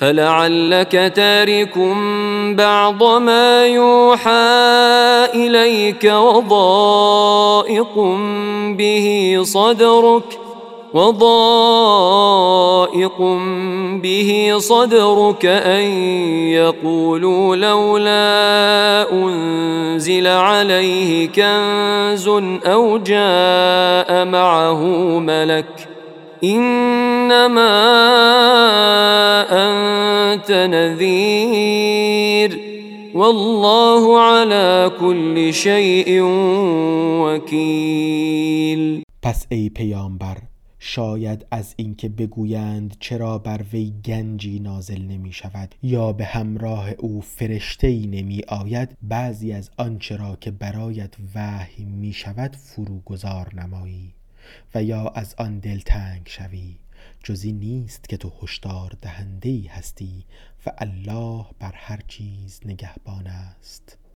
فلعلك تارك بعض ما يوحى إليك وضائق به صدرك أن يقولوا لولا أنزل عليه كنز أو جاء معه ملك إنما أنت نذير والله على كل شيء وکیل. پس ای پیامبر، شاید از اینکه بگویند چرا بر وی گنجی نازل نمی شود یا به همراه او فرشته‌ای نمی آید، بعضی از آنچه را که برایت وحی می شود فروگذار نمایی و یا از آن دلتنگ شوی. جزی نیست که تو هشدار دهنده‌ای هستی و الله بر هر چیز نگهبان است.